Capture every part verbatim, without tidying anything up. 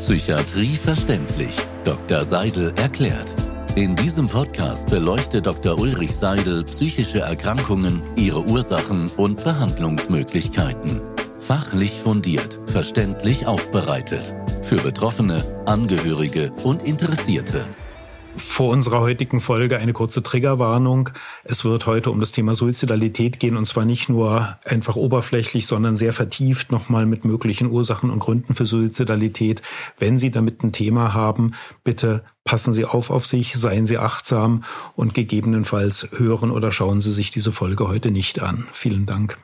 Psychiatrie verständlich. Doktor Seidel erklärt. In diesem Podcast beleuchtet Doktor Ulrich Seidel psychische Erkrankungen, ihre Ursachen und Behandlungsmöglichkeiten. Fachlich fundiert, verständlich aufbereitet. Für Betroffene, Angehörige und Interessierte. Vor unserer heutigen Folge eine kurze Triggerwarnung. Es wird heute um das Thema Suizidalität gehen, und zwar nicht nur einfach oberflächlich, sondern sehr vertieft nochmal mit möglichen Ursachen und Gründen für Suizidalität. Wenn Sie damit ein Thema haben, bitte passen Sie auf auf sich, seien Sie achtsam und gegebenenfalls hören oder schauen Sie sich diese Folge heute nicht an. Vielen Dank.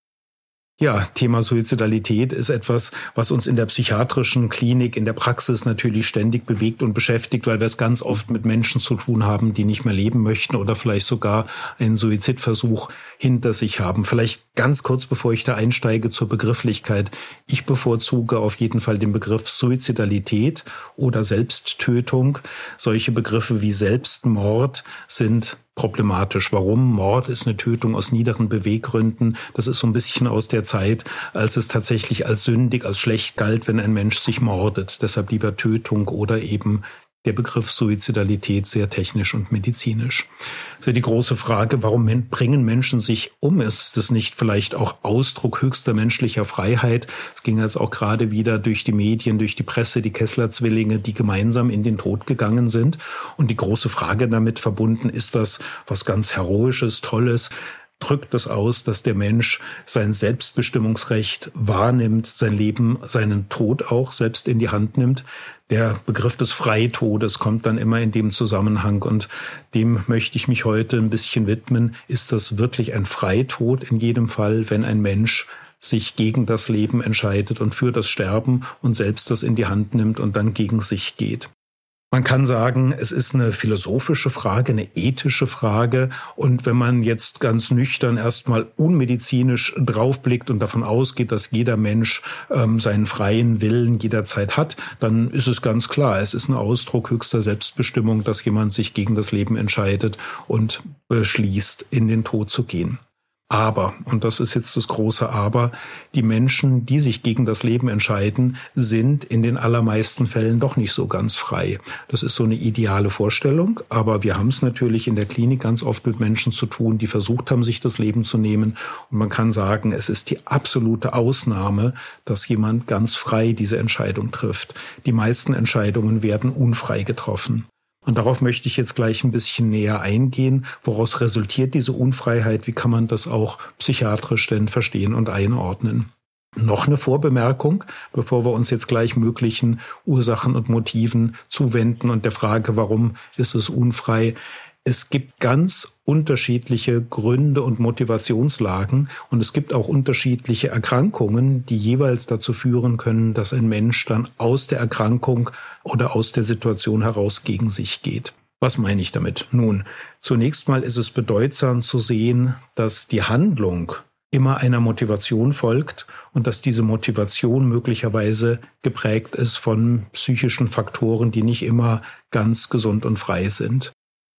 Ja, Thema Suizidalität ist etwas, was uns in der psychiatrischen Klinik, in der Praxis natürlich ständig bewegt und beschäftigt, weil wir es ganz oft mit Menschen zu tun haben, die nicht mehr leben möchten oder vielleicht sogar einen Suizidversuch hinter sich haben. Vielleicht ganz kurz, bevor ich da einsteige, zur Begrifflichkeit. Ich bevorzuge auf jeden Fall den Begriff Suizidalität oder Selbsttötung. Solche Begriffe wie Selbstmord sind problematisch. Warum? Mord ist eine Tötung aus niederen Beweggründen. Das ist so ein bisschen aus der Zeit, als es tatsächlich als sündig, als schlecht galt, wenn ein Mensch sich mordet. Deshalb lieber Tötung oder eben der Begriff Suizidalität, sehr technisch und medizinisch. Also die große Frage, warum bringen Menschen sich um? Ist das nicht vielleicht auch Ausdruck höchster menschlicher Freiheit? Es ging jetzt auch gerade wieder durch die Medien, durch die Presse, die Kessler-Zwillinge, die gemeinsam in den Tod gegangen sind. Und die große Frage damit verbunden, ist das was ganz Heroisches, Tolles? Drückt das aus, dass der Mensch sein Selbstbestimmungsrecht wahrnimmt, sein Leben, seinen Tod auch selbst in die Hand nimmt? Der Begriff des Freitodes kommt dann immer in dem Zusammenhang, und dem möchte ich mich heute ein bisschen widmen. Ist das wirklich ein Freitod in jedem Fall, wenn ein Mensch sich gegen das Leben entscheidet und für das Sterben und selbst das in die Hand nimmt und dann gegen sich geht? Man kann sagen, es ist eine philosophische Frage, eine ethische Frage. Und wenn man jetzt ganz nüchtern erstmal unmedizinisch draufblickt und davon ausgeht, dass jeder Mensch ähm, seinen freien Willen jederzeit hat, dann ist es ganz klar, es ist ein Ausdruck höchster Selbstbestimmung, dass jemand sich gegen das Leben entscheidet und beschließt, in den Tod zu gehen. Aber, und das ist jetzt das große Aber, die Menschen, die sich gegen das Leben entscheiden, sind in den allermeisten Fällen doch nicht so ganz frei. Das ist so eine ideale Vorstellung, aber wir haben es natürlich in der Klinik ganz oft mit Menschen zu tun, die versucht haben, sich das Leben zu nehmen. Und man kann sagen, es ist die absolute Ausnahme, dass jemand ganz frei diese Entscheidung trifft. Die meisten Entscheidungen werden unfrei getroffen. Und darauf möchte ich jetzt gleich ein bisschen näher eingehen. Woraus resultiert diese Unfreiheit? Wie kann man das auch psychiatrisch denn verstehen und einordnen? Noch eine Vorbemerkung, bevor wir uns jetzt gleich möglichen Ursachen und Motiven zuwenden und der Frage, warum ist es unfrei? Es gibt ganz unterschiedliche Gründe und Motivationslagen, und es gibt auch unterschiedliche Erkrankungen, die jeweils dazu führen können, dass ein Mensch dann aus der Erkrankung oder aus der Situation heraus gegen sich geht. Was meine ich damit? Nun, zunächst mal ist es bedeutsam zu sehen, dass die Handlung immer einer Motivation folgt und dass diese Motivation möglicherweise geprägt ist von psychischen Faktoren, die nicht immer ganz gesund und frei sind.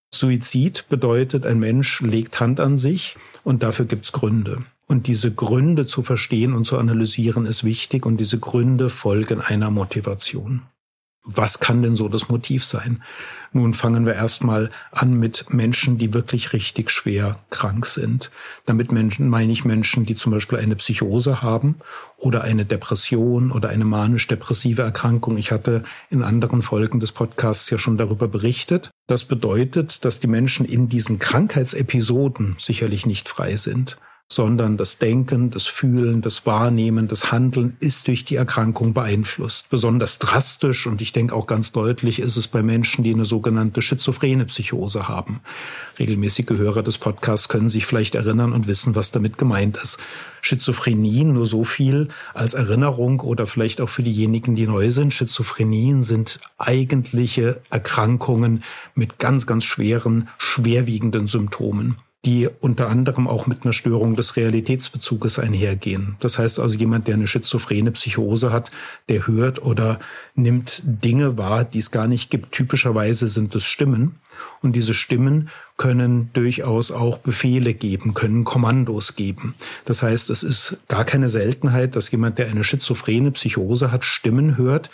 Suizid bedeutet, ein Mensch legt Hand an sich, und dafür gibt's Gründe. Und diese Gründe zu verstehen und zu analysieren ist wichtig, und diese Gründe folgen einer Motivation. Was kann denn so das Motiv sein? Nun fangen wir erstmal an mit Menschen, die wirklich richtig schwer krank sind. Damit Menschen meine ich Menschen, die zum Beispiel eine Psychose haben oder eine Depression oder eine manisch-depressive Erkrankung. Ich hatte in anderen Folgen des Podcasts ja schon darüber berichtet. Das bedeutet, dass die Menschen in diesen Krankheitsepisoden sicherlich nicht frei sind, sondern das Denken, das Fühlen, das Wahrnehmen, das Handeln ist durch die Erkrankung beeinflusst. Besonders drastisch, und ich denke auch ganz deutlich, ist es bei Menschen, die eine sogenannte schizophrene Psychose haben. Regelmäßige Hörer des Podcasts können sich vielleicht erinnern und wissen, was damit gemeint ist. Schizophrenie, nur so viel als Erinnerung oder vielleicht auch für diejenigen, die neu sind. Schizophrenien sind eigentliche Erkrankungen mit ganz, ganz schweren, schwerwiegenden Symptomen, die unter anderem auch mit einer Störung des Realitätsbezuges einhergehen. Das heißt also, jemand, der eine schizophrene Psychose hat, der hört oder nimmt Dinge wahr, die es gar nicht gibt. Typischerweise sind es Stimmen. Und diese Stimmen können durchaus auch Befehle geben, können Kommandos geben. Das heißt, es ist gar keine Seltenheit, dass jemand, der eine schizophrene Psychose hat, Stimmen hört,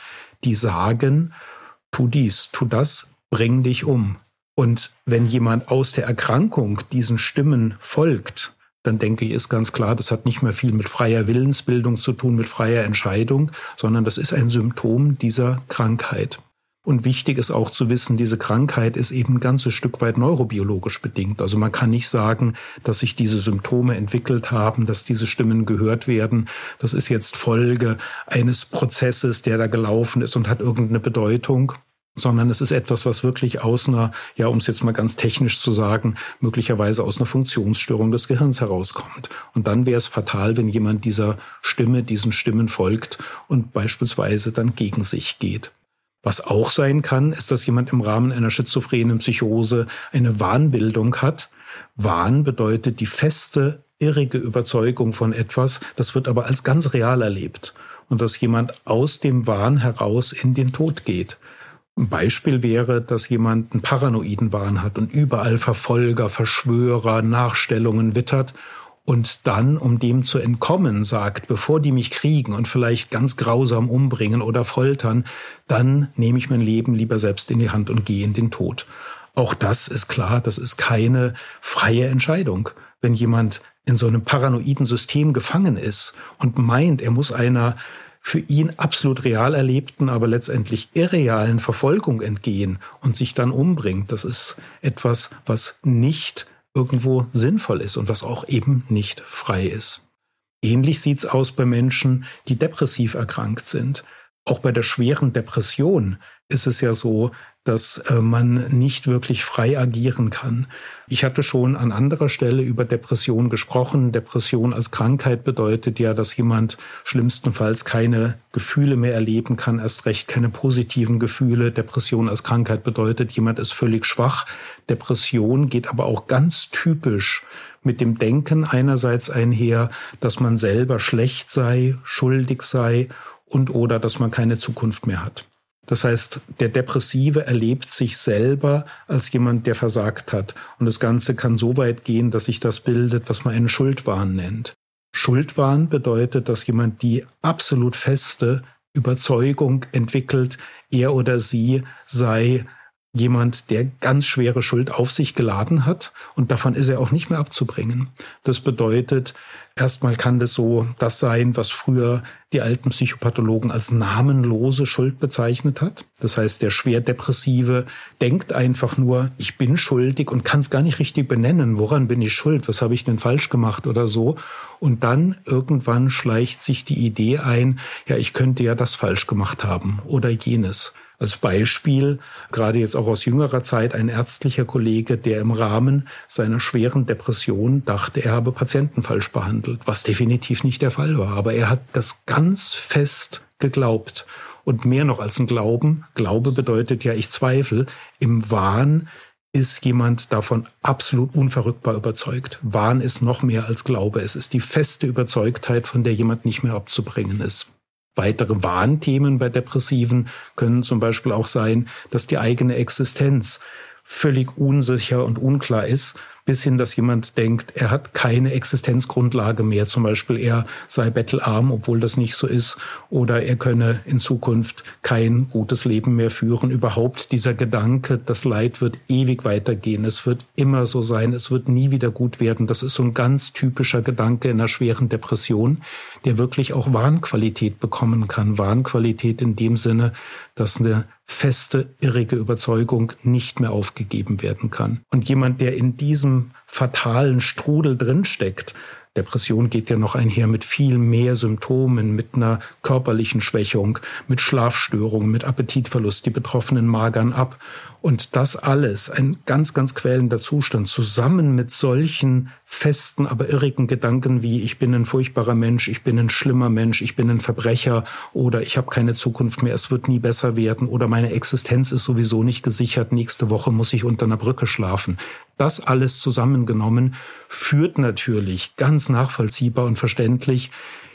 die sagen, tu dies, tu das, bring dich um. Und wenn jemand aus der Erkrankung diesen Stimmen folgt, dann denke ich, ist ganz klar, das hat nicht mehr viel mit freier Willensbildung zu tun, mit freier Entscheidung, sondern das ist ein Symptom dieser Krankheit. Und wichtig ist auch zu wissen, diese Krankheit ist eben ein ganzes Stück weit neurobiologisch bedingt. Also man kann nicht sagen, dass sich diese Symptome entwickelt haben, dass diese Stimmen gehört werden. Das ist jetzt Folge eines Prozesses, der da gelaufen ist und hat irgendeine Bedeutung. Sondern es ist etwas, was wirklich aus einer, ja, um es jetzt mal ganz technisch zu sagen, möglicherweise aus einer Funktionsstörung des Gehirns herauskommt. Und dann wäre es fatal, wenn jemand dieser Stimme, diesen Stimmen folgt und beispielsweise dann gegen sich geht. Was auch sein kann, ist, dass jemand im Rahmen einer schizophrenen Psychose eine Wahnbildung hat. Wahn bedeutet die feste, irrige Überzeugung von etwas, das wird aber als ganz real erlebt. Und dass jemand aus dem Wahn heraus in den Tod geht. Ein Beispiel wäre, dass jemand einen paranoiden Wahn hat und überall Verfolger, Verschwörer, Nachstellungen wittert und dann, um dem zu entkommen, sagt, bevor die mich kriegen und vielleicht ganz grausam umbringen oder foltern, dann nehme ich mein Leben lieber selbst in die Hand und gehe in den Tod. Auch das ist klar, das ist keine freie Entscheidung. Wenn jemand in so einem paranoiden System gefangen ist und meint, er muss einer für ihn absolut real erlebten, aber letztendlich irrealen Verfolgung entgehen und sich dann umbringt, das ist etwas, was nicht irgendwo sinnvoll ist und was auch eben nicht frei ist. Ähnlich sieht's aus bei Menschen, die depressiv erkrankt sind. Auch bei der schweren Depression ist es ja so, dass äh, man nicht wirklich frei agieren kann. Ich hatte schon an anderer Stelle über Depression gesprochen. Depression als Krankheit bedeutet ja, dass jemand schlimmstenfalls keine Gefühle mehr erleben kann, erst recht keine positiven Gefühle. Depression als Krankheit bedeutet, jemand ist völlig schwach. Depression geht aber auch ganz typisch mit dem Denken einerseits einher, dass man selber schlecht sei, schuldig sei und oder dass man keine Zukunft mehr hat. Das heißt, der Depressive erlebt sich selber als jemand, der versagt hat. Und das Ganze kann so weit gehen, dass sich das bildet, was man einen Schuldwahn nennt. Schuldwahn bedeutet, dass jemand die absolut feste Überzeugung entwickelt, er oder sie sei jemand, der ganz schwere Schuld auf sich geladen hat und davon ist er auch nicht mehr abzubringen. Das bedeutet, erstmal kann das so das sein, was früher die alten Psychopathologen als namenlose Schuld bezeichnet hat. Das heißt, der Schwerdepressive denkt einfach nur, ich bin schuldig und kann es gar nicht richtig benennen. Woran bin ich schuld? Was habe ich denn falsch gemacht oder so? Und dann irgendwann schleicht sich die Idee ein, ja, ich könnte ja das falsch gemacht haben oder jenes. Als Beispiel, gerade jetzt auch aus jüngerer Zeit, ein ärztlicher Kollege, der im Rahmen seiner schweren Depression dachte, er habe Patienten falsch behandelt, was definitiv nicht der Fall war. Aber er hat das ganz fest geglaubt. Und mehr noch als ein Glauben, Glaube bedeutet ja, ich zweifle, im Wahn ist jemand davon absolut unverrückbar überzeugt. Wahn ist noch mehr als Glaube. Es ist die feste Überzeugtheit, von der jemand nicht mehr abzubringen ist. Weitere Wahnthemen bei Depressiven können zum Beispiel auch sein, dass die eigene Existenz völlig unsicher und unklar ist, bis hin, dass jemand denkt, er hat keine Existenzgrundlage mehr. Zum Beispiel, er sei bettelarm, obwohl das nicht so ist. Oder er könne in Zukunft kein gutes Leben mehr führen. Überhaupt dieser Gedanke, das Leid wird ewig weitergehen. Es wird immer so sein. Es wird nie wieder gut werden. Das ist so ein ganz typischer Gedanke in einer schweren Depression, der wirklich auch Wahnqualität bekommen kann. Wahnqualität in dem Sinne, dass eine feste, irrige Überzeugung nicht mehr aufgegeben werden kann. Und jemand, der in diesem fatalen Strudel drinsteckt, Depression geht ja noch einher mit viel mehr Symptomen, mit einer körperlichen Schwächung, mit Schlafstörungen, mit Appetitverlust, die Betroffenen magern ab. Und das alles, ein ganz, ganz quälender Zustand, zusammen mit solchen festen, aber irrigen Gedanken wie ich bin ein furchtbarer Mensch, ich bin ein schlimmer Mensch, ich bin ein Verbrecher oder ich habe keine Zukunft mehr, es wird nie besser werden oder meine Existenz ist sowieso nicht gesichert, nächste Woche muss ich unter einer Brücke schlafen. Das alles zusammengenommen führt natürlich ganz nachvollziehbar und verständlich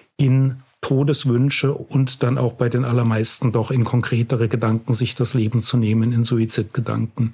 in Todeswünsche und dann auch bei den allermeisten doch in konkretere Gedanken, sich das Leben zu nehmen, in Suizidgedanken.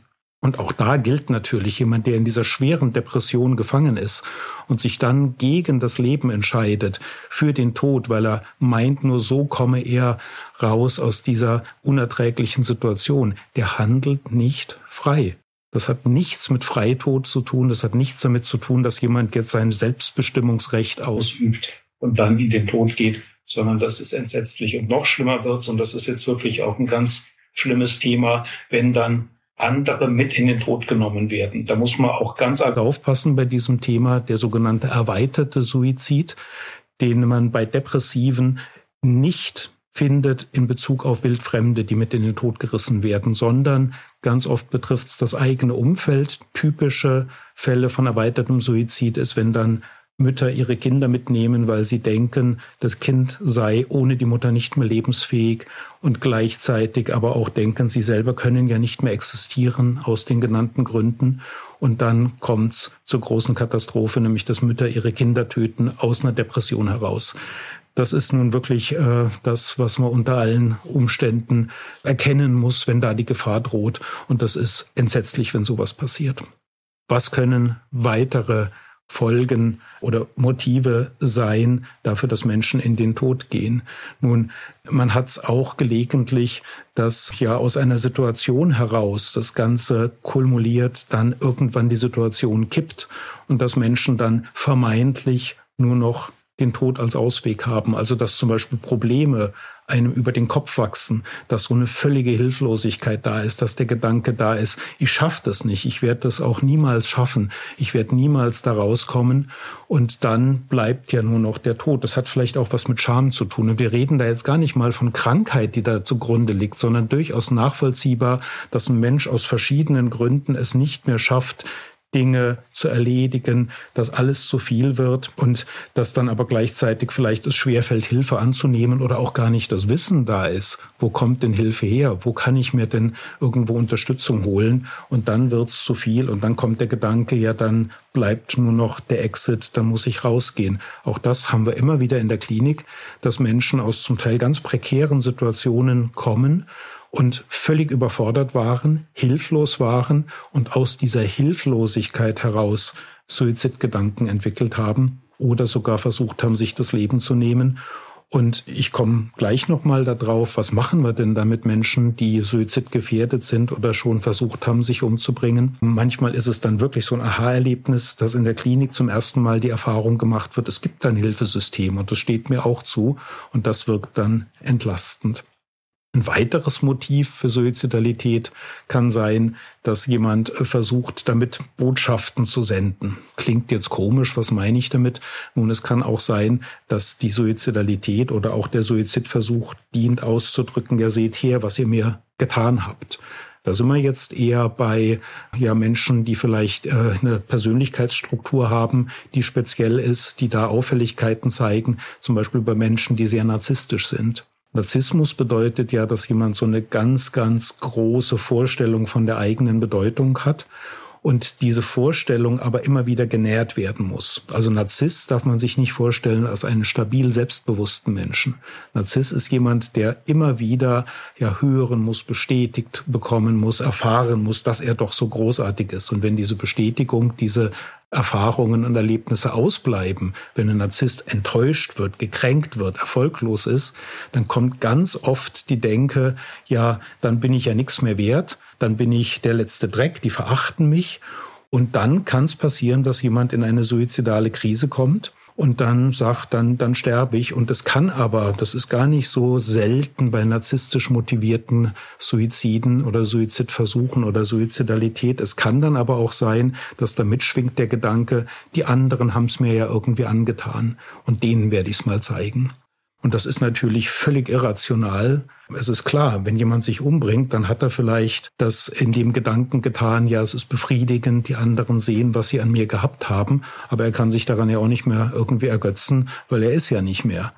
Und auch da gilt natürlich, jemand, der in dieser schweren Depression gefangen ist und sich dann gegen das Leben entscheidet, für den Tod, weil er meint, nur so komme er raus aus dieser unerträglichen Situation, der handelt nicht frei. Das hat nichts mit Freitod zu tun, das hat nichts damit zu tun, dass jemand jetzt sein Selbstbestimmungsrecht ausübt und dann in den Tod geht, sondern das ist entsetzlich. Und noch schlimmer wird's, und das ist jetzt wirklich auch ein ganz schlimmes Thema, wenn dann andere mit in den Tod genommen werden. Da muss man auch ganz arg aufpassen bei diesem Thema, der sogenannte erweiterte Suizid, den man bei Depressiven nicht findet in Bezug auf Wildfremde, die mit in den Tod gerissen werden, sondern ganz oft betrifft es das eigene Umfeld. Typische Fälle von erweitertem Suizid ist, wenn dann Mütter ihre Kinder mitnehmen, weil sie denken, das Kind sei ohne die Mutter nicht mehr lebensfähig und gleichzeitig aber auch denken, sie selber können ja nicht mehr existieren aus den genannten Gründen. Und dann kommt's zur großen Katastrophe, nämlich dass Mütter ihre Kinder töten aus einer Depression heraus. Das ist nun wirklich äh, das, was man unter allen Umständen erkennen muss, wenn da die Gefahr droht. Und das ist entsetzlich, wenn sowas passiert. Was können weitere Folgen oder Motive sein dafür, dass Menschen in den Tod gehen? Nun, man hat es auch gelegentlich, dass ja aus einer Situation heraus das Ganze kumuliert, dann irgendwann die Situation kippt und dass Menschen dann vermeintlich nur noch den Tod als Ausweg haben. Also dass zum Beispiel Probleme einem über den Kopf wachsen, dass so eine völlige Hilflosigkeit da ist, dass der Gedanke da ist, ich schaffe das nicht, ich werde das auch niemals schaffen, ich werde niemals da rauskommen und dann bleibt ja nur noch der Tod. Das hat vielleicht auch was mit Scham zu tun und wir reden da jetzt gar nicht mal von Krankheit, die da zugrunde liegt, sondern durchaus nachvollziehbar, dass ein Mensch aus verschiedenen Gründen es nicht mehr schafft, Dinge zu erledigen, dass alles zu viel wird und dass dann aber gleichzeitig vielleicht es schwerfällt, Hilfe anzunehmen oder auch gar nicht das Wissen da ist. Wo kommt denn Hilfe her? Wo kann ich mir denn irgendwo Unterstützung holen? Und dann wird's zu viel und dann kommt der Gedanke, ja, dann bleibt nur noch der Exit, dann muss ich rausgehen. Auch das haben wir immer wieder in der Klinik, dass Menschen aus zum Teil ganz prekären Situationen kommen und völlig überfordert waren, hilflos waren und aus dieser Hilflosigkeit heraus Suizidgedanken entwickelt haben oder sogar versucht haben, sich das Leben zu nehmen. Und ich komme gleich nochmal darauf, was machen wir denn da mit Menschen, die suizidgefährdet sind oder schon versucht haben, sich umzubringen. Manchmal ist es dann wirklich so ein Aha-Erlebnis, dass in der Klinik zum ersten Mal die Erfahrung gemacht wird, es gibt ein Hilfesystem und das steht mir auch zu und das wirkt dann entlastend. Ein weiteres Motiv für Suizidalität kann sein, dass jemand versucht, damit Botschaften zu senden. Klingt jetzt komisch, was meine ich damit? Nun, es kann auch sein, dass die Suizidalität oder auch der Suizidversuch dient auszudrücken, ja, seht her, was ihr mir getan habt. Da sind wir jetzt eher bei ja Menschen, die vielleicht äh, eine Persönlichkeitsstruktur haben, die speziell ist, die da Auffälligkeiten zeigen, zum Beispiel bei Menschen, die sehr narzisstisch sind. Narzissmus bedeutet ja, dass jemand so eine ganz, ganz große Vorstellung von der eigenen Bedeutung hat und diese Vorstellung aber immer wieder genährt werden muss. Also Narziss darf man sich nicht vorstellen als einen stabil selbstbewussten Menschen. Narziss ist jemand, der immer wieder ja hören muss, bestätigt bekommen muss, erfahren muss, dass er doch so großartig ist. Und wenn diese Bestätigung, diese Erfahrungen und Erlebnisse ausbleiben, wenn ein Narzisst enttäuscht wird, gekränkt wird, erfolglos ist, dann kommt ganz oft die Denke, ja, dann bin ich ja nichts mehr wert, dann bin ich der letzte Dreck, die verachten mich. Und dann kann es passieren, dass jemand in eine suizidale Krise kommt und dann sagt, dann, dann sterbe ich. Und es kann aber, das ist gar nicht so selten bei narzisstisch motivierten Suiziden oder Suizidversuchen oder Suizidalität. Es kann dann aber auch sein, dass da mitschwingt der Gedanke, die anderen haben es mir ja irgendwie angetan und denen werde ich es mal zeigen. Und das ist natürlich völlig irrational. Es ist klar, wenn jemand sich umbringt, dann hat er vielleicht das in dem Gedanken getan, ja, es ist befriedigend, die anderen sehen, was sie an mir gehabt haben, aber er kann sich daran ja auch nicht mehr irgendwie ergötzen, weil er ist ja nicht mehr.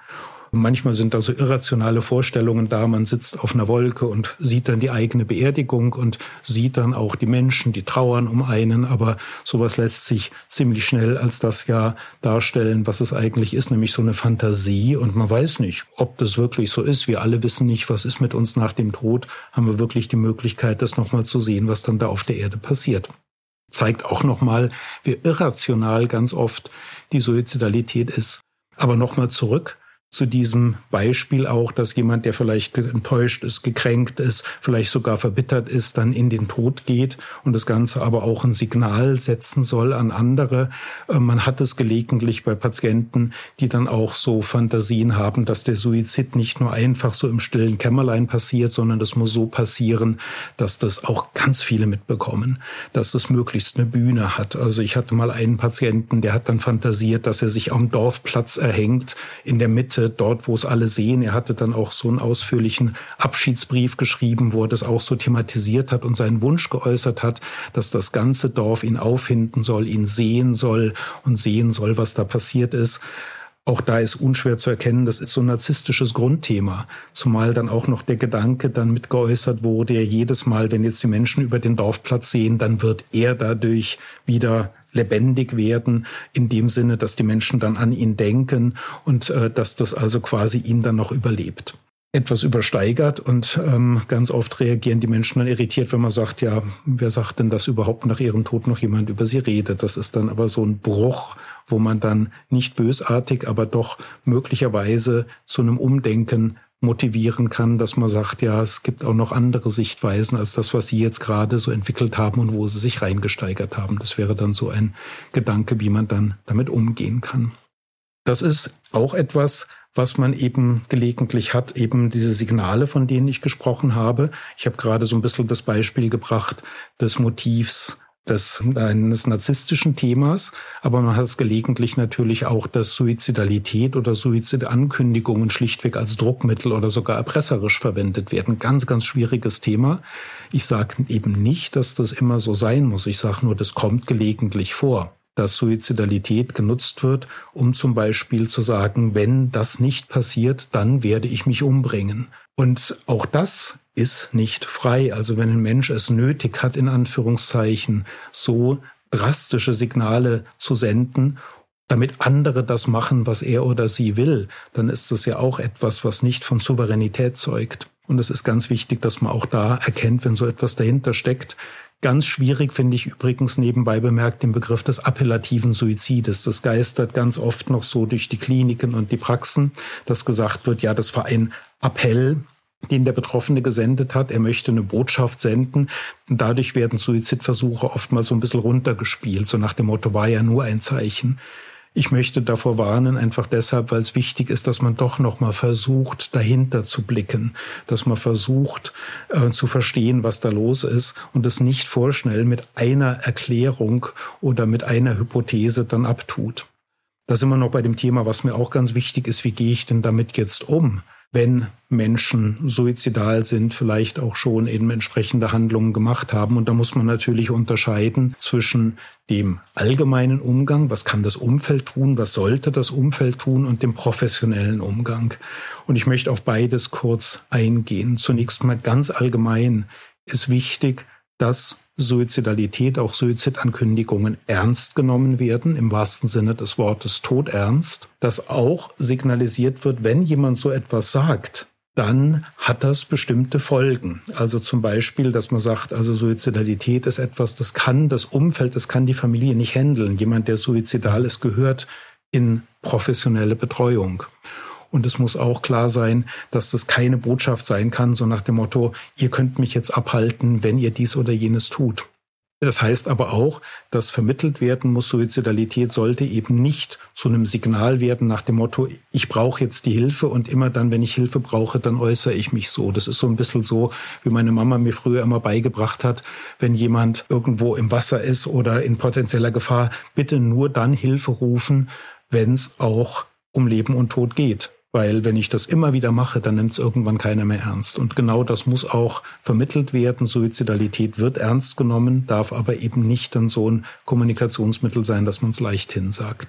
Manchmal sind da so irrationale Vorstellungen da. Man sitzt auf einer Wolke und sieht dann die eigene Beerdigung und sieht dann auch die Menschen, die trauern um einen. Aber sowas lässt sich ziemlich schnell als das ja darstellen, was es eigentlich ist, nämlich so eine Fantasie. Und man weiß nicht, ob das wirklich so ist. Wir alle wissen nicht, was ist mit uns nach dem Tod. Haben wir wirklich die Möglichkeit, das nochmal zu sehen, was dann da auf der Erde passiert. Zeigt auch nochmal, wie irrational ganz oft die Suizidalität ist. Aber nochmal zurück zu diesem Beispiel auch, dass jemand, der vielleicht enttäuscht ist, gekränkt ist, vielleicht sogar verbittert ist, dann in den Tod geht und das Ganze aber auch ein Signal setzen soll an andere. Man hat es gelegentlich bei Patienten, die dann auch so Fantasien haben, dass der Suizid nicht nur einfach so im stillen Kämmerlein passiert, sondern das muss so passieren, dass das auch ganz viele mitbekommen, dass das möglichst eine Bühne hat. Also ich hatte mal einen Patienten, der hat dann fantasiert, dass er sich am Dorfplatz erhängt, in der Mitte, dort, wo es alle sehen. Er hatte dann auch so einen ausführlichen Abschiedsbrief geschrieben, wo er das auch so thematisiert hat und seinen Wunsch geäußert hat, dass das ganze Dorf ihn auffinden soll, ihn sehen soll und sehen soll, was da passiert ist. Auch da ist unschwer zu erkennen, das ist so ein narzisstisches Grundthema. Zumal dann auch noch der Gedanke dann mit geäußert wurde, ja jedes Mal, wenn jetzt die Menschen über den Dorfplatz sehen, dann wird er dadurch wieder lebendig werden, in dem Sinne, dass die Menschen dann an ihn denken und äh, dass das also quasi ihn dann noch überlebt. Etwas übersteigert und ähm, ganz oft reagieren die Menschen dann irritiert, wenn man sagt, ja, wer sagt denn, dass überhaupt nach ihrem Tod noch jemand über sie redet? Das ist dann aber so ein Bruch, wo man dann nicht bösartig, aber doch möglicherweise zu einem Umdenken motivieren kann, dass man sagt, ja, es gibt auch noch andere Sichtweisen als das, was Sie jetzt gerade so entwickelt haben und wo Sie sich reingesteigert haben. Das wäre dann so ein Gedanke, wie man dann damit umgehen kann. Das ist auch etwas, was man eben gelegentlich hat, eben diese Signale, von denen ich gesprochen habe. Ich habe gerade so ein bisschen das Beispiel gebracht des Motivs des eines narzisstischen Themas, aber man hat es gelegentlich natürlich auch, dass Suizidalität oder Suizidankündigungen schlichtweg als Druckmittel oder sogar erpresserisch verwendet werden. Ganz, ganz schwieriges Thema. Ich sage eben nicht, dass das immer so sein muss. Ich sage nur, das kommt gelegentlich vor, dass Suizidalität genutzt wird, um zum Beispiel zu sagen, wenn das nicht passiert, dann werde ich mich umbringen. Und auch das ist nicht frei. Also wenn ein Mensch es nötig hat, in Anführungszeichen, so drastische Signale zu senden, damit andere das machen, was er oder sie will, dann ist das ja auch etwas, was nicht von Souveränität zeugt. Und es ist ganz wichtig, dass man auch da erkennt, wenn so etwas dahinter steckt. Ganz schwierig finde ich übrigens nebenbei bemerkt den Begriff des appellativen Suizides. Das geistert ganz oft noch so durch die Kliniken und die Praxen, dass gesagt wird, ja, das war ein Appell, den der Betroffene gesendet hat. Er möchte eine Botschaft senden. Und dadurch werden Suizidversuche oftmals so ein bisschen runtergespielt, so nach dem Motto, war ja nur ein Zeichen. Ich möchte davor warnen, einfach deshalb, weil es wichtig ist, dass man doch noch mal versucht, dahinter zu blicken, dass man versucht äh, zu verstehen, was da los ist und es nicht vorschnell mit einer Erklärung oder mit einer Hypothese dann abtut. Da sind wir noch bei dem Thema, was mir auch ganz wichtig ist, wie gehe ich denn damit jetzt um? Wenn Menschen suizidal sind, vielleicht auch schon eben entsprechende Handlungen gemacht haben. Und da muss man natürlich unterscheiden zwischen dem allgemeinen Umgang, was kann das Umfeld tun, was sollte das Umfeld tun, und dem professionellen Umgang. Und ich möchte auf beides kurz eingehen. Zunächst mal ganz allgemein ist wichtig, dass Suizidalität, auch Suizidankündigungen ernst genommen werden, im wahrsten Sinne des Wortes todernst, dass auch signalisiert wird, wenn jemand so etwas sagt, dann hat das bestimmte Folgen. Also zum Beispiel, dass man sagt, also Suizidalität ist etwas, das kann das Umfeld, das kann die Familie nicht handeln. Jemand, der suizidal ist, gehört in professionelle Betreuung. Und es muss auch klar sein, dass das keine Botschaft sein kann, so nach dem Motto, ihr könnt mich jetzt abhalten, wenn ihr dies oder jenes tut. Das heißt aber auch, dass vermittelt werden muss, Suizidalität sollte eben nicht zu einem Signal werden nach dem Motto, ich brauche jetzt die Hilfe und immer dann, wenn ich Hilfe brauche, dann äußere ich mich so. Das ist so ein bisschen so, wie meine Mama mir früher immer beigebracht hat, wenn jemand irgendwo im Wasser ist oder in potenzieller Gefahr, bitte nur dann Hilfe rufen, wenn es auch um Leben und Tod geht. Weil wenn ich das immer wieder mache, dann nimmt es irgendwann keiner mehr ernst. Und genau das muss auch vermittelt werden. Suizidalität wird ernst genommen, darf aber eben nicht dann so ein Kommunikationsmittel sein, dass man es leichthin sagt.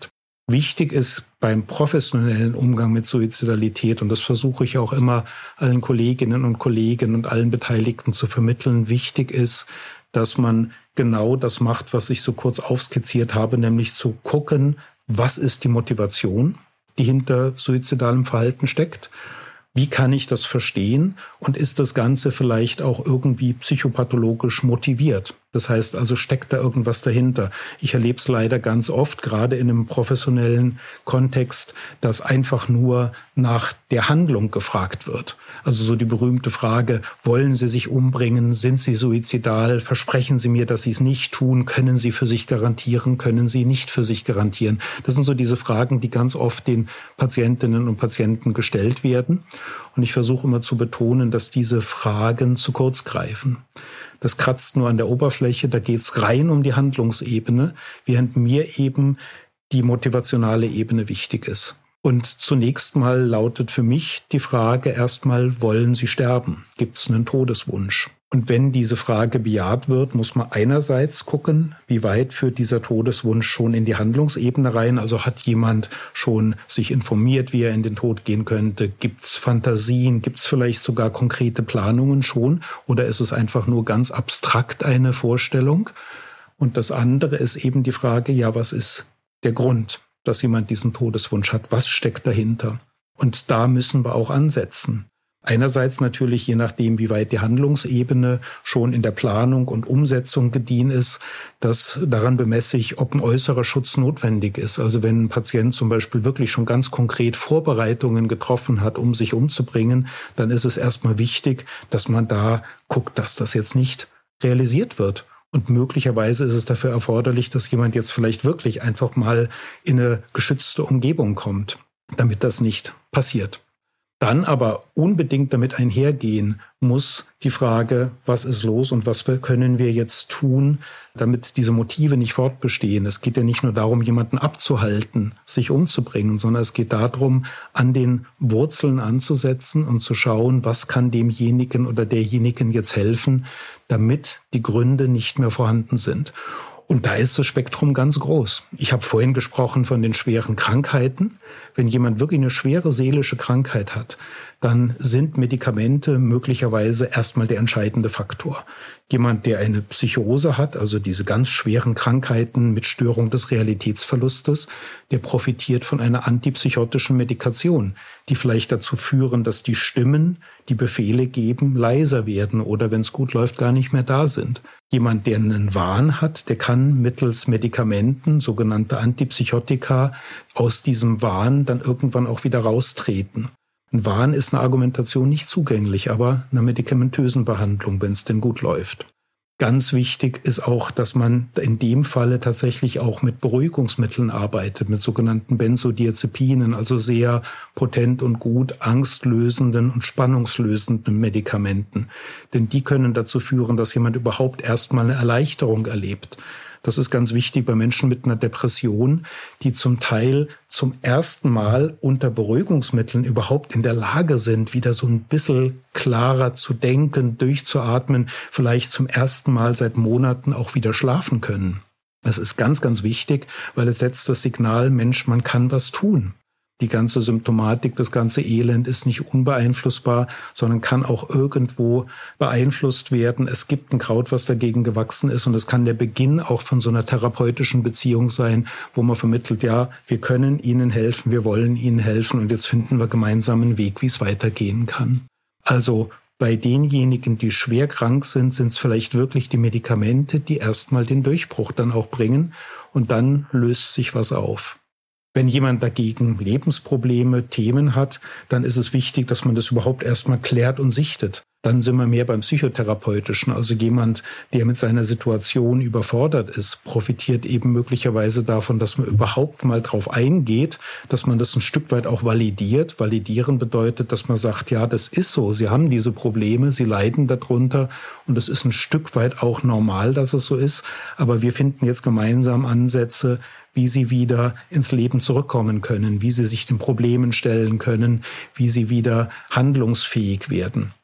Wichtig ist beim professionellen Umgang mit Suizidalität, und das versuche ich auch immer allen Kolleginnen und Kollegen und allen Beteiligten zu vermitteln, wichtig ist, dass man genau das macht, was ich so kurz aufskizziert habe, nämlich zu gucken, was ist die Motivation, die hinter suizidalem Verhalten steckt. Wie kann ich das verstehen? Und ist das Ganze vielleicht auch irgendwie psychopathologisch motiviert? Das heißt also, steckt da irgendwas dahinter? Ich erlebe es leider ganz oft, gerade in einem professionellen Kontext, dass einfach nur nach der Handlung gefragt wird. Also so die berühmte Frage, wollen Sie sich umbringen? Sind Sie suizidal? Versprechen Sie mir, dass Sie es nicht tun? Können Sie für sich garantieren? Können Sie nicht für sich garantieren? Das sind so diese Fragen, die ganz oft den Patientinnen und Patienten gestellt werden. Und ich versuche immer zu betonen, dass diese Fragen zu kurz greifen. Das kratzt nur an der Oberfläche, da geht's rein um die Handlungsebene, während mir eben die motivationale Ebene wichtig ist. Und zunächst mal lautet für mich die Frage erstmal, wollen Sie sterben? Gibt's einen Todeswunsch? Und wenn diese Frage bejaht wird, muss man einerseits gucken, wie weit führt dieser Todeswunsch schon in die Handlungsebene rein. Also hat jemand schon sich informiert, wie er in den Tod gehen könnte? Gibt's Fantasien? Gibt's vielleicht sogar konkrete Planungen schon? Oder ist es einfach nur ganz abstrakt eine Vorstellung? Und das andere ist eben die Frage, ja, was ist der Grund, dass jemand diesen Todeswunsch hat? Was steckt dahinter? Und da müssen wir auch ansetzen. Einerseits natürlich, je nachdem, wie weit die Handlungsebene schon in der Planung und Umsetzung gediehen ist, dass daran bemesse ich, ob ein äußerer Schutz notwendig ist. Also wenn ein Patient zum Beispiel wirklich schon ganz konkret Vorbereitungen getroffen hat, um sich umzubringen, dann ist es erstmal wichtig, dass man da guckt, dass das jetzt nicht realisiert wird. Und möglicherweise ist es dafür erforderlich, dass jemand jetzt vielleicht wirklich einfach mal in eine geschützte Umgebung kommt, damit das nicht passiert. Dann aber unbedingt damit einhergehen muss die Frage, was ist los und was können wir jetzt tun, damit diese Motive nicht fortbestehen. Es geht ja nicht nur darum, jemanden abzuhalten, sich umzubringen, sondern es geht darum, an den Wurzeln anzusetzen und zu schauen, was kann demjenigen oder derjenigen jetzt helfen, damit die Gründe nicht mehr vorhanden sind. Und da ist das Spektrum ganz groß. Ich habe vorhin gesprochen von den schweren Krankheiten. Wenn jemand wirklich eine schwere seelische Krankheit hat, dann sind Medikamente möglicherweise erstmal der entscheidende Faktor. Jemand, der eine Psychose hat, also diese ganz schweren Krankheiten mit Störung des Realitätsverlustes, der profitiert von einer antipsychotischen Medikation, die vielleicht dazu führen, dass die Stimmen, die Befehle geben, leiser werden oder, wenn es gut läuft, gar nicht mehr da sind. Jemand, der einen Wahn hat, der kann mittels Medikamenten, sogenannte Antipsychotika, aus diesem Wahn dann irgendwann auch wieder raustreten. Ein Wahn ist eine Argumentation nicht zugänglich, aber einer medikamentösen Behandlung, wenn es denn gut läuft. Ganz wichtig ist auch, dass man in dem Falle tatsächlich auch mit Beruhigungsmitteln arbeitet, mit sogenannten Benzodiazepinen, also sehr potent und gut angstlösenden und spannungslösenden Medikamenten. Denn die können dazu führen, dass jemand überhaupt erstmal eine Erleichterung erlebt. Das ist ganz wichtig bei Menschen mit einer Depression, die zum Teil zum ersten Mal unter Beruhigungsmitteln überhaupt in der Lage sind, wieder so ein bisschen klarer zu denken, durchzuatmen, vielleicht zum ersten Mal seit Monaten auch wieder schlafen können. Das ist ganz, ganz wichtig, weil es setzt das Signal, Mensch, man kann was tun. Die ganze Symptomatik, das ganze Elend ist nicht unbeeinflussbar, sondern kann auch irgendwo beeinflusst werden. Es gibt ein Kraut, was dagegen gewachsen ist, und es kann der Beginn auch von so einer therapeutischen Beziehung sein, wo man vermittelt, ja, wir können Ihnen helfen, wir wollen Ihnen helfen und jetzt finden wir gemeinsam einen Weg, wie es weitergehen kann. Also bei denjenigen, die schwer krank sind, sind es vielleicht wirklich die Medikamente, die erstmal den Durchbruch dann auch bringen, und dann löst sich was auf. Wenn jemand dagegen Lebensprobleme, Themen hat, dann ist es wichtig, dass man das überhaupt erstmal klärt und sichtet. Dann sind wir mehr beim Psychotherapeutischen. Also jemand, der mit seiner Situation überfordert ist, profitiert eben möglicherweise davon, dass man überhaupt mal drauf eingeht, dass man das ein Stück weit auch validiert. Validieren bedeutet, dass man sagt, ja, das ist so, Sie haben diese Probleme, Sie leiden darunter und es ist ein Stück weit auch normal, dass es so ist. Aber wir finden jetzt gemeinsam Ansätze, wie Sie wieder ins Leben zurückkommen können, wie Sie sich den Problemen stellen können, wie Sie wieder handlungsfähig werden.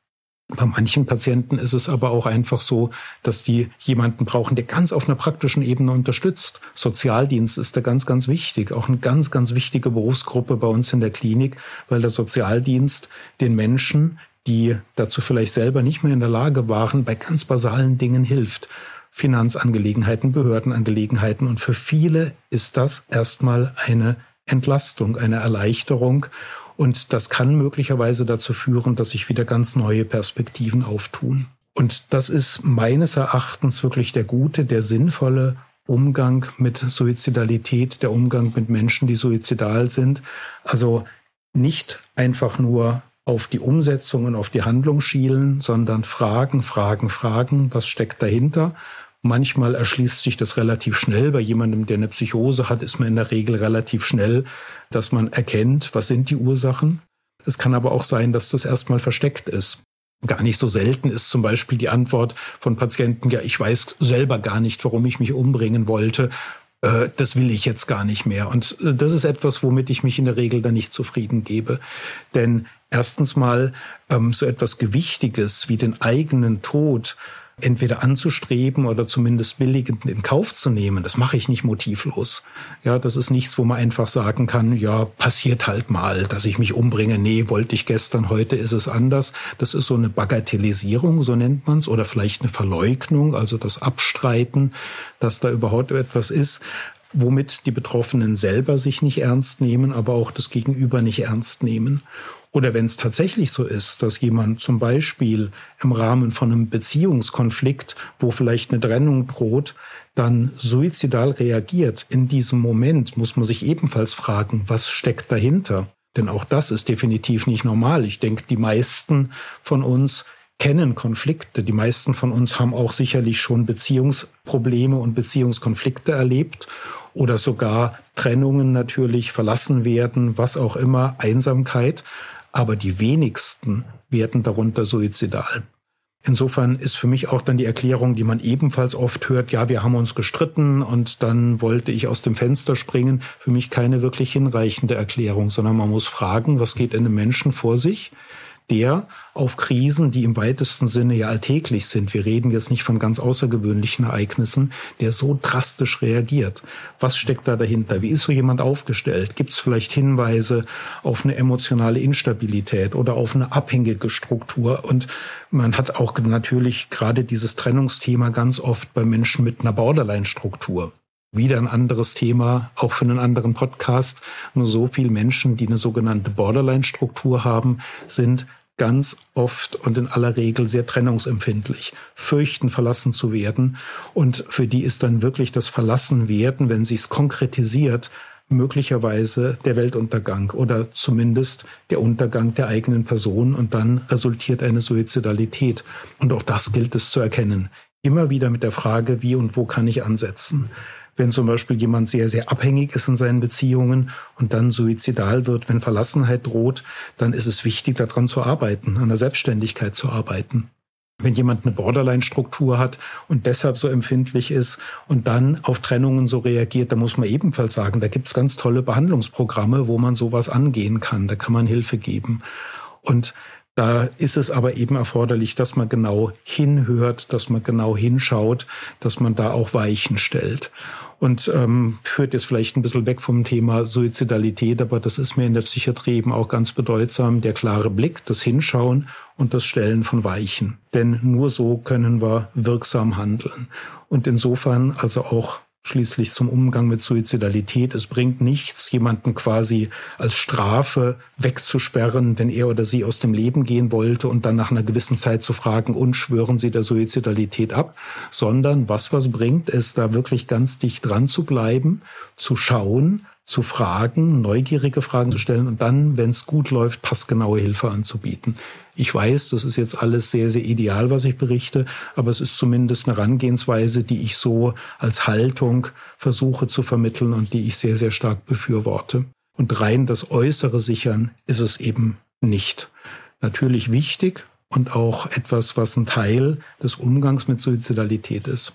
Bei manchen Patienten ist es aber auch einfach so, dass die jemanden brauchen, der ganz auf einer praktischen Ebene unterstützt. Sozialdienst ist da ganz, ganz wichtig. Auch eine ganz, ganz wichtige Berufsgruppe bei uns in der Klinik, weil der Sozialdienst den Menschen, die dazu vielleicht selber nicht mehr in der Lage waren, bei ganz basalen Dingen hilft. Finanzangelegenheiten, Behördenangelegenheiten. Und für viele ist das erstmal eine Entlastung, eine Erleichterung. Und das kann möglicherweise dazu führen, dass sich wieder ganz neue Perspektiven auftun. Und das ist meines Erachtens wirklich der gute, der sinnvolle Umgang mit Suizidalität, der Umgang mit Menschen, die suizidal sind. Also nicht einfach nur auf die Umsetzung und auf die Handlung schielen, sondern fragen, fragen, fragen, was steckt dahinter? Manchmal erschließt sich das relativ schnell. Bei jemandem, der eine Psychose hat, ist man in der Regel relativ schnell, dass man erkennt, was sind die Ursachen. Es kann aber auch sein, dass das erstmal versteckt ist. Gar nicht so selten ist zum Beispiel die Antwort von Patienten, ja, ich weiß selber gar nicht, warum ich mich umbringen wollte. Äh, das will ich jetzt gar nicht mehr. Und das ist etwas, womit ich mich in der Regel dann nicht zufrieden gebe. Denn erstens mal ähm, so etwas Gewichtiges wie den eigenen Tod entweder anzustreben oder zumindest billigend in Kauf zu nehmen, das mache ich nicht motivlos. Ja, das ist nichts, wo man einfach sagen kann, ja, passiert halt mal, dass ich mich umbringe. Nee, wollte ich gestern, heute ist es anders. Das ist so eine Bagatellisierung, so nennt man es, oder vielleicht eine Verleugnung, also das Abstreiten, dass da überhaupt etwas ist, womit die Betroffenen selber sich nicht ernst nehmen, aber auch das Gegenüber nicht ernst nehmen. Oder wenn es tatsächlich so ist, dass jemand zum Beispiel im Rahmen von einem Beziehungskonflikt, wo vielleicht eine Trennung droht, dann suizidal reagiert, in diesem Moment muss man sich ebenfalls fragen, was steckt dahinter? Denn auch das ist definitiv nicht normal. Ich denke, die meisten von uns kennen Konflikte. Die meisten von uns haben auch sicherlich schon Beziehungsprobleme und Beziehungskonflikte erlebt oder sogar Trennungen natürlich, verlassen werden, was auch immer, Einsamkeit. Aber die wenigsten werden darunter suizidal. Insofern ist für mich auch dann die Erklärung, die man ebenfalls oft hört, ja, wir haben uns gestritten und dann wollte ich aus dem Fenster springen, für mich keine wirklich hinreichende Erklärung, sondern man muss fragen, was geht in einem Menschen vor sich, der auf Krisen, die im weitesten Sinne ja alltäglich sind, wir reden jetzt nicht von ganz außergewöhnlichen Ereignissen, der so drastisch reagiert. Was steckt da dahinter? Wie ist so jemand aufgestellt? Gibt es vielleicht Hinweise auf eine emotionale Instabilität oder auf eine abhängige Struktur? Und man hat auch natürlich gerade dieses Trennungsthema ganz oft bei Menschen mit einer Borderline-Struktur. Wieder ein anderes Thema, auch für einen anderen Podcast. Nur so viele Menschen, die eine sogenannte Borderline-Struktur haben, sind ganz oft und in aller Regel sehr trennungsempfindlich, fürchten, verlassen zu werden. Und für die ist dann wirklich das Verlassenwerden, wenn sich's konkretisiert, möglicherweise der Weltuntergang oder zumindest der Untergang der eigenen Person. Und dann resultiert eine Suizidalität. Und auch das gilt es zu erkennen. Immer wieder mit der Frage, wie und wo kann ich ansetzen? Wenn zum Beispiel jemand sehr, sehr abhängig ist in seinen Beziehungen und dann suizidal wird, wenn Verlassenheit droht, dann ist es wichtig, daran zu arbeiten, an der Selbstständigkeit zu arbeiten. Wenn jemand eine Borderline-Struktur hat und deshalb so empfindlich ist und dann auf Trennungen so reagiert, da muss man ebenfalls sagen, da gibt's ganz tolle Behandlungsprogramme, wo man sowas angehen kann, da kann man Hilfe geben. Und da ist es aber eben erforderlich, dass man genau hinhört, dass man genau hinschaut, dass man da auch Weichen stellt. Und ähm, führt jetzt vielleicht ein bisschen weg vom Thema Suizidalität, aber das ist mir in der Psychiatrie eben auch ganz bedeutsam, der klare Blick, das Hinschauen und das Stellen von Weichen. Denn nur so können wir wirksam handeln. Und insofern also auch schließlich zum Umgang mit Suizidalität. Es bringt nichts, jemanden quasi als Strafe wegzusperren, wenn er oder sie aus dem Leben gehen wollte und dann nach einer gewissen Zeit zu fragen, und schwören Sie der Suizidalität ab, sondern was was bringt, ist da wirklich ganz dicht dran zu bleiben, zu schauen, zu fragen, neugierige Fragen zu stellen und dann, wenn es gut läuft, passgenaue Hilfe anzubieten. Ich weiß, das ist jetzt alles sehr, sehr ideal, was ich berichte, aber es ist zumindest eine Herangehensweise, die ich so als Haltung versuche zu vermitteln und die ich sehr, sehr stark befürworte. Und rein das Äußere sichern ist es eben nicht. Natürlich wichtig und auch etwas, was ein Teil des Umgangs mit Suizidalität ist.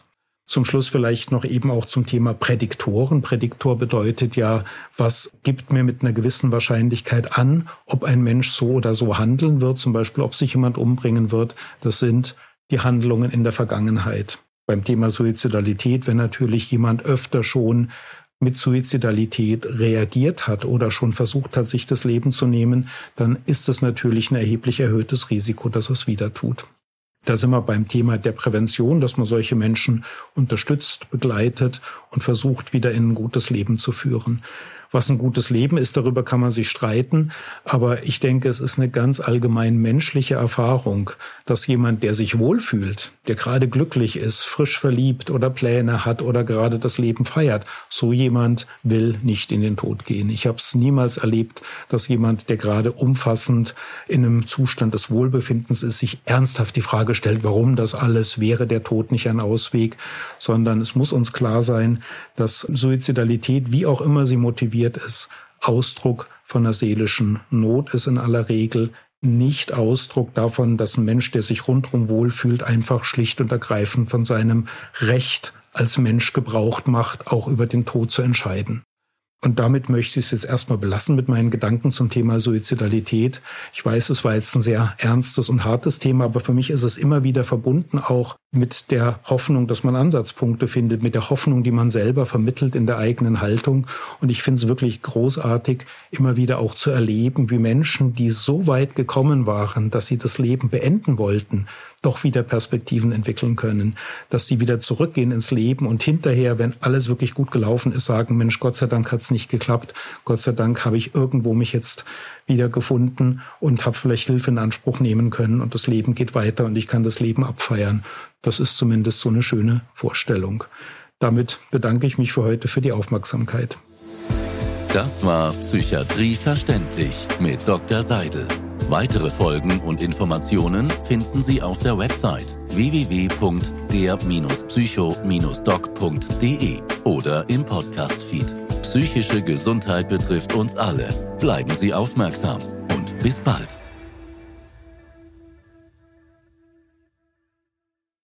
Zum Schluss vielleicht noch eben auch zum Thema Prädiktoren. Prädiktor bedeutet ja, was gibt mir mit einer gewissen Wahrscheinlichkeit an, ob ein Mensch so oder so handeln wird, zum Beispiel ob sich jemand umbringen wird. Das sind die Handlungen in der Vergangenheit. Beim Thema Suizidalität, wenn natürlich jemand öfter schon mit Suizidalität reagiert hat oder schon versucht hat, sich das Leben zu nehmen, dann ist es natürlich ein erheblich erhöhtes Risiko, dass es wieder tut. Da sind wir beim Thema der Prävention, dass man solche Menschen unterstützt, begleitet und versucht, wieder in ein gutes Leben zu führen. Was ein gutes Leben ist, darüber kann man sich streiten. Aber ich denke, es ist eine ganz allgemein menschliche Erfahrung, dass jemand, der sich wohlfühlt, der gerade glücklich ist, frisch verliebt oder Pläne hat oder gerade das Leben feiert, so jemand will nicht in den Tod gehen. Ich habe es niemals erlebt, dass jemand, der gerade umfassend in einem Zustand des Wohlbefindens ist, sich ernsthaft die Frage stellt, warum das alles, wäre der Tod nicht ein Ausweg, sondern es muss uns klar sein, dass Suizidalität, wie auch immer sie motiviert ist, Ausdruck von einer seelischen Not ist in aller Regel, nicht Ausdruck davon, dass ein Mensch, der sich rundherum wohlfühlt, einfach schlicht und ergreifend von seinem Recht als Mensch Gebrauch macht, auch über den Tod zu entscheiden. Und damit möchte ich es jetzt erstmal belassen mit meinen Gedanken zum Thema Suizidalität. Ich weiß, es war jetzt ein sehr ernstes und hartes Thema, aber für mich ist es immer wieder verbunden auch mit der Hoffnung, dass man Ansatzpunkte findet, mit der Hoffnung, die man selber vermittelt in der eigenen Haltung. Und ich finde es wirklich großartig, immer wieder auch zu erleben, wie Menschen, die so weit gekommen waren, dass sie das Leben beenden wollten, doch wieder Perspektiven entwickeln können, dass sie wieder zurückgehen ins Leben und hinterher, wenn alles wirklich gut gelaufen ist, sagen, Mensch, Gott sei Dank hat es nicht geklappt, Gott sei Dank habe ich irgendwo mich jetzt wieder gefunden und habe vielleicht Hilfe in Anspruch nehmen können und das Leben geht weiter und ich kann das Leben abfeiern. Das ist zumindest so eine schöne Vorstellung. Damit bedanke ich mich für heute für die Aufmerksamkeit. Das war Psychiatrie verständlich mit Doktor Seidel. Weitere Folgen und Informationen finden Sie auf der Website w w w punkt der psycho doc punkt de oder im Podcast-Feed. Psychische Gesundheit betrifft uns alle. Bleiben Sie aufmerksam und bis bald.